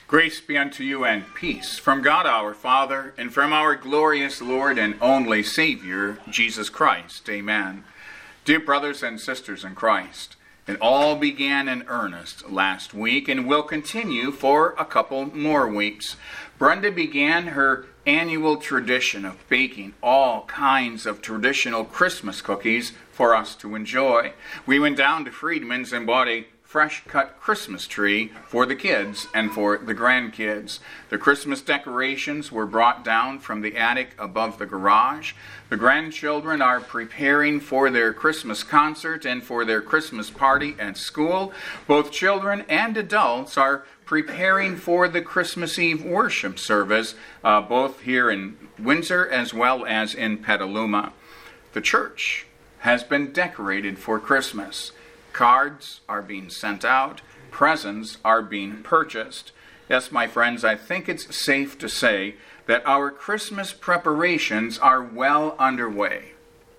Grace be unto you and peace from God our Father and from our glorious Lord and only Savior, Jesus Christ. Amen. Dear brothers and sisters in Christ, it all began in earnest last week and will continue for a couple more weeks. Brenda began her annual tradition of baking all kinds of traditional Christmas cookies for us to enjoy. We went down to Friedman's and bought a fresh-cut Christmas tree for the kids and for the grandkids. The Christmas decorations were brought down from the attic above the garage. The grandchildren are preparing for their Christmas concert and for their Christmas party at school. Both children and adults are preparing for the Christmas Eve worship service, both here in Windsor as well as in Petaluma. The church has been decorated for Christmas. Cards are being sent out. Presents are being purchased. Yes, my friends, I think it's safe to say that our Christmas preparations are well underway.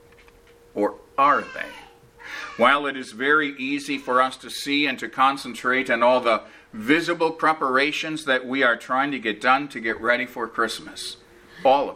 Or are they? While it is very easy for us to see and to concentrate on all the visible preparations that we are trying to get done to get ready for Christmas, all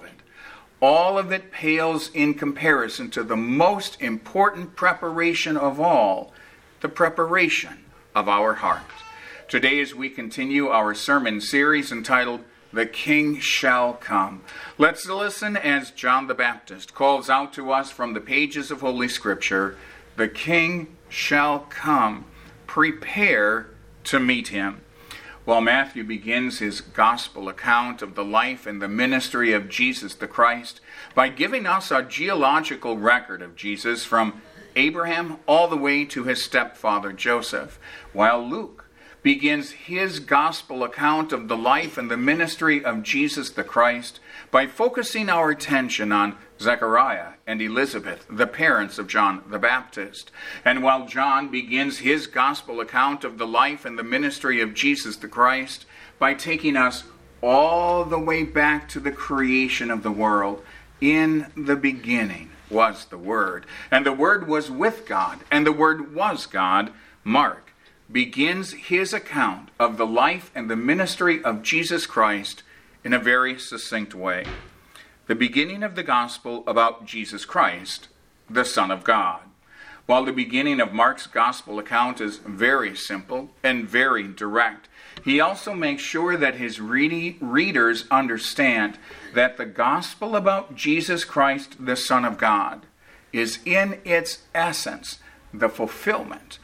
of it pales in comparison to the most important preparation of all, the preparation of our heart. Today, as we continue our sermon series entitled, The King Shall Come, let's listen as John the Baptist calls out to us from the pages of Holy Scripture, The King shall come. Prepare to meet him. While Matthew begins his gospel account of the life and the ministry of Jesus the Christ by giving us a genealogical record of Jesus from Abraham all the way to his stepfather Joseph, while Luke begins his gospel account of the life and the ministry of Jesus the Christ by focusing our attention on Zechariah and Elizabeth, the parents of John the Baptist. And while John begins his gospel account of the life and the ministry of Jesus the Christ by taking us all the way back to the creation of the world, in the beginning was the Word, and the Word was with God, and the Word was God, Mark begins his account of the life and the ministry of Jesus Christ in a very succinct way. The beginning of the gospel about Jesus Christ, the Son of God. While the beginning of Mark's gospel account is very simple and very direct, he also makes sure that his readers understand that the gospel about Jesus Christ, the Son of God, is in its essence the fulfillment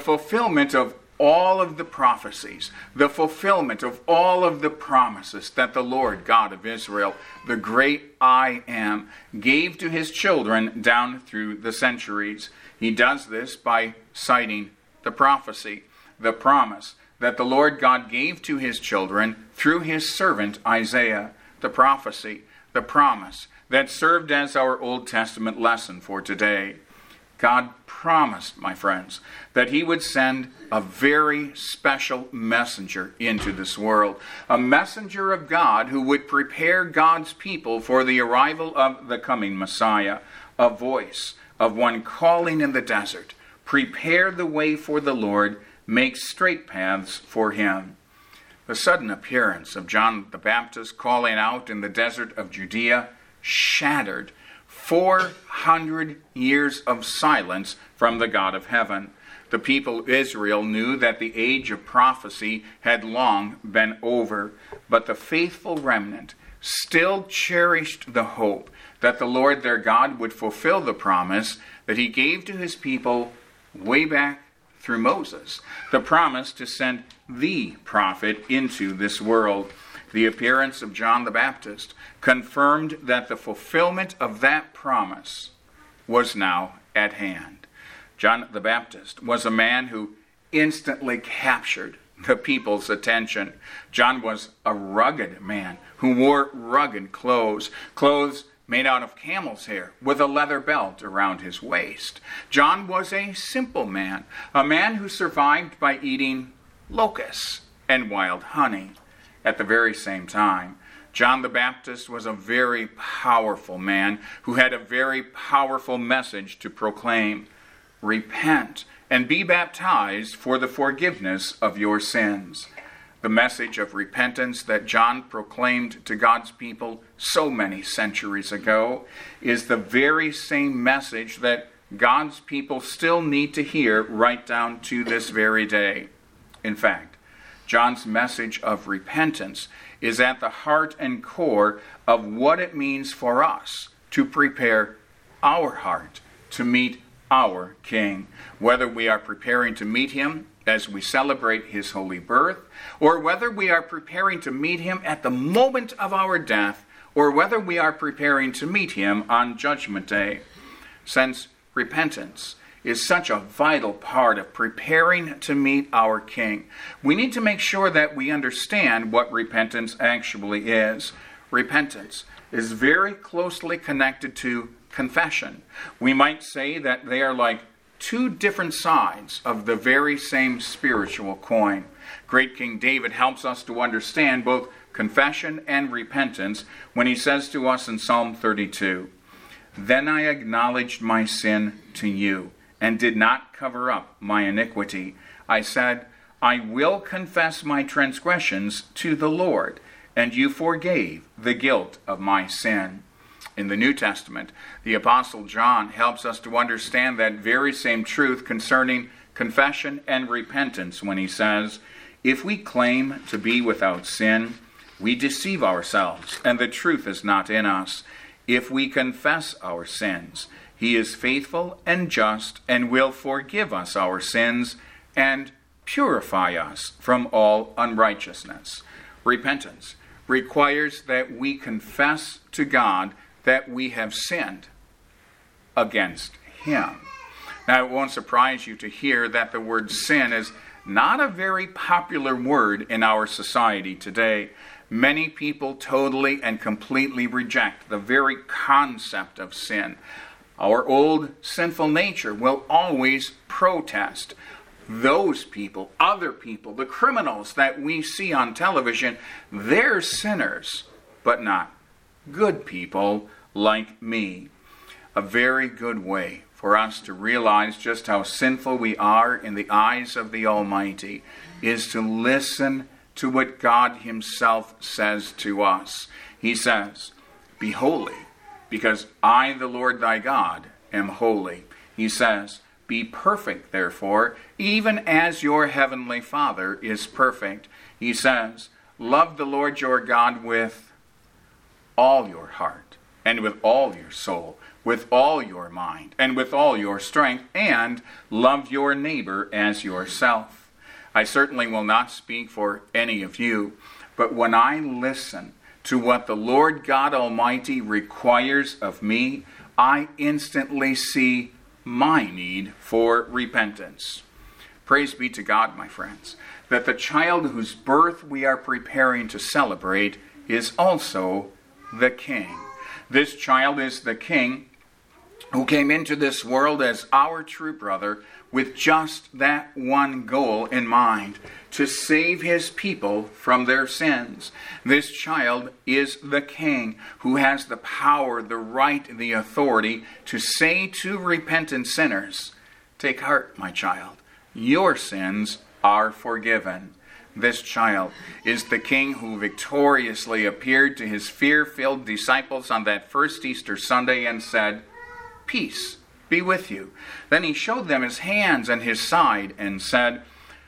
of all of the prophecies, the fulfillment of all of the promises that the Lord God of Israel, the great I Am, gave to his children down through the centuries. He does this by citing the prophecy, the promise that the Lord God gave to his children through his servant Isaiah, the prophecy, the promise that served as our Old Testament lesson for today. God promised, my friends, that he would send a very special messenger into this world, a messenger of God who would prepare God's people for the arrival of the coming Messiah, a voice of one calling in the desert, prepare the way for the Lord, make straight paths for him. The sudden appearance of John the Baptist calling out in the desert of Judea shattered 400 years of silence from the God of heaven. The people of Israel knew that the age of prophecy had long been over, but the faithful remnant still cherished the hope that the Lord their God would fulfill the promise that he gave to his people way back through Moses, the promise to send the prophet into this world. The appearance of John the Baptist confirmed that the fulfillment of that promise was now at hand. John the Baptist was a man who instantly captured the people's attention. John was a rugged man who wore rugged clothes made out of camel's hair with a leather belt around his waist. John was a simple man, a man who survived by eating locusts and wild honey. At the very same time, John the Baptist was a very powerful man who had a very powerful message to proclaim. Repent and be baptized for the forgiveness of your sins. The message of repentance that John proclaimed to God's people so many centuries ago is the very same message that God's people still need to hear right down to this very day. In fact, John's message of repentance is at the heart and core of what it means for us to prepare our heart to meet our King, whether we are preparing to meet him as we celebrate his holy birth, or whether we are preparing to meet him at the moment of our death, or whether we are preparing to meet him on Judgment Day. Since repentance is such a vital part of preparing to meet our King, we need to make sure that we understand what repentance actually is. Repentance is very closely connected to confession. We might say that they are like two different sides of the very same spiritual coin. Great King David helps us to understand both confession and repentance when he says to us in Psalm 32, "Then I acknowledged my sin to you and did not cover up my iniquity. I said, I will confess my transgressions to the Lord, and you forgave the guilt of my sin." In the New Testament, the Apostle John helps us to understand that very same truth concerning confession and repentance when he says, "If we claim to be without sin, we deceive ourselves, and the truth is not in us. If we confess our sins, he is faithful and just and will forgive us our sins and purify us from all unrighteousness." Repentance requires that we confess to God that we have sinned against him. Now, it won't surprise you to hear that the word sin is not a very popular word in our society today. Many people totally and completely reject the very concept of sin. Our old sinful nature will always protest. Those people, other people, the criminals that we see on television, they're sinners, but not good people like me. A very good way for us to realize just how sinful we are in the eyes of the Almighty is to listen to what God himself says to us. He says, "Be holy, because I, the Lord thy God, am holy." He says, "Be perfect, therefore, even as your heavenly Father is perfect." He says, "Love the Lord your God with all your heart, and with all your soul, with all your mind, and with all your strength, and love your neighbor as yourself." I certainly will not speak for any of you, but when I listen to what the Lord God Almighty requires of me, I instantly see my need for repentance. Praise be to God, my friends, that the child whose birth we are preparing to celebrate is also the King. This child is the King who came into this world as our true brother with just that one goal in mind, to save his people from their sins. This child is the King who has the power, the right, the authority to say to repentant sinners, "Take heart, my child, your sins are forgiven." This child is the King who victoriously appeared to his fear-filled disciples on that first Easter Sunday and said, "Peace be with you." Then he showed them his hands and his side and said,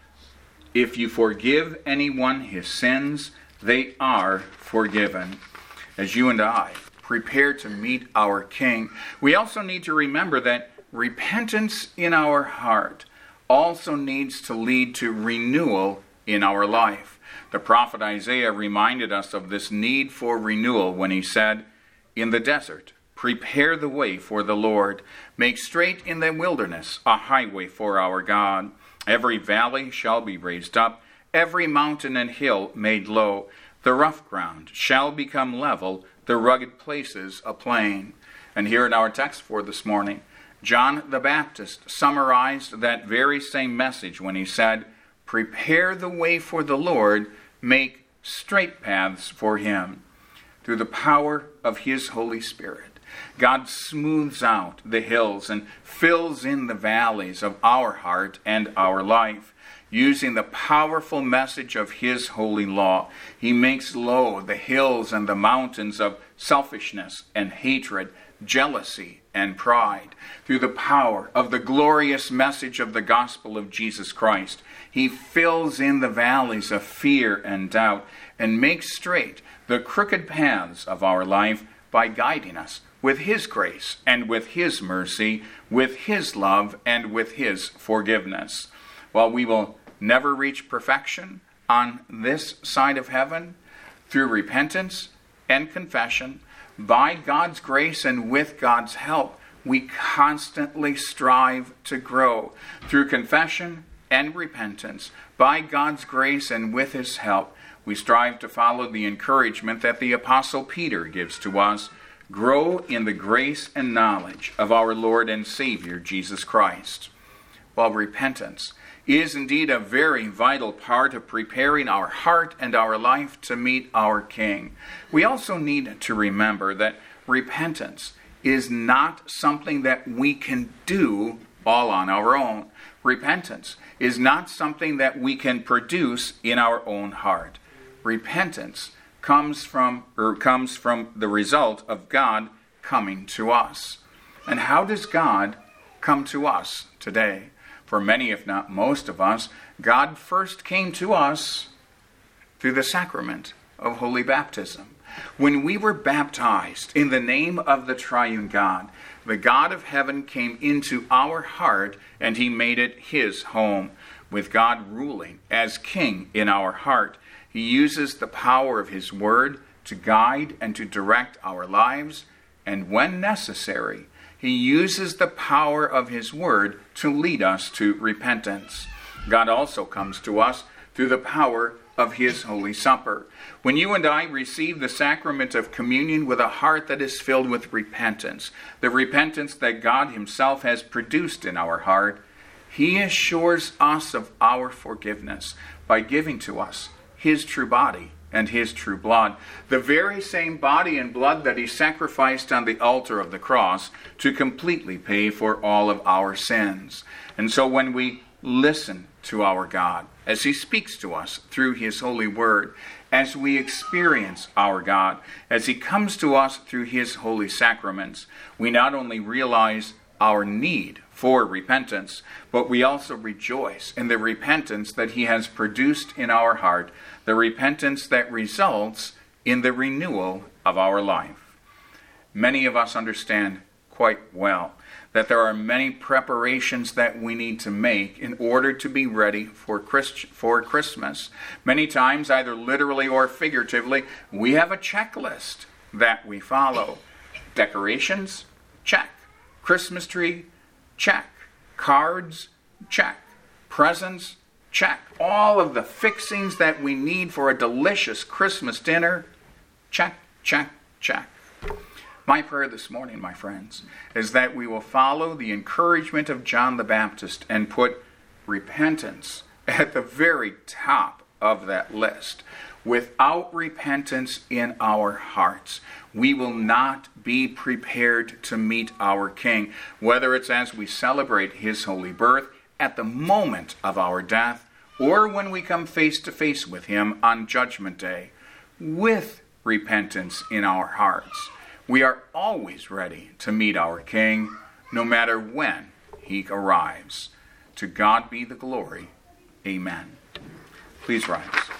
"If you forgive anyone his sins, they are forgiven." As you and I prepare to meet our King, we also need to remember that repentance in our heart also needs to lead to renewal in our life. The prophet Isaiah reminded us of this need for renewal when he said, "In the desert, prepare the way for the Lord. Make straight in the wilderness a highway for our God. Every valley shall be raised up, every mountain and hill made low. The rough ground shall become level, the rugged places a plain." And here in our text for this morning, John the Baptist summarized that very same message when he said, "Prepare the way for the Lord, make straight paths for him." Through the power of his Holy Spirit, God smooths out the hills and fills in the valleys of our heart and our life. using the powerful message of his holy law. He makes low the hills and the mountains of selfishness and hatred, jealousy and pride. Through the power of the glorious message of the gospel of Jesus Christ, he fills in the valleys of fear and doubt and makes straight the crooked paths of our life by guiding us with his grace and with his mercy, with his love and with his forgiveness. While we will never reach perfection on this side of heaven, through repentance and confession, by God's grace and with God's help, we constantly strive to grow. Through confession and repentance, by God's grace and with his help, we strive to follow the encouragement that the Apostle Peter gives to us: grow in the grace and knowledge of our Lord and Savior, Jesus Christ. While repentance is indeed a very vital part of preparing our heart and our life to meet our King, we also need to remember that repentance is not something that we can do all on our own. Repentance is not something that we can produce in our own heart. Repentance comes from the result of God coming to us. And how does God come to us today? For many, if not most of us, God first came to us through the sacrament of holy baptism. When we were baptized in the name of the triune God, the God of heaven came into our heart and he made it his home. With God ruling as king in our heart, he uses the power of his word to guide and to direct our lives, and when necessary, he uses the power of his word to lead us to repentance. God also comes to us through the power of his Holy Supper. When you and I receive the sacrament of communion with a heart that is filled with repentance, the repentance that God himself has produced in our heart, he assures us of our forgiveness by giving to us his true body and his true blood, the very same body and blood that he sacrificed on the altar of the cross to completely pay for all of our sins. And so when we listen to our God as he speaks to us through his holy word, as we experience our God, as he comes to us through his holy sacraments, we not only realize our need for repentance, but we also rejoice in the repentance that he has produced in our heart, the repentance that results in the renewal of our life. Many of us understand quite well that there are many preparations that we need to make in order to be ready for Christmas. Many times, either literally or figuratively, we have a checklist that we follow. Decorations? Check. Christmas tree? Check. Cards? Check. Presents? Check. All of the fixings that we need for a delicious Christmas dinner? Check, check, check. My prayer this morning, my friends, is that we will follow the encouragement of John the Baptist and put repentance at the very top of that list. Without repentance in our hearts, we will not be prepared to meet our King, whether it's as we celebrate his holy birth, at the moment of our death, or when we come face to face with him on Judgment Day. With repentance in our hearts, we are always ready to meet our King, no matter when he arrives. To God be the glory. Amen. Please rise.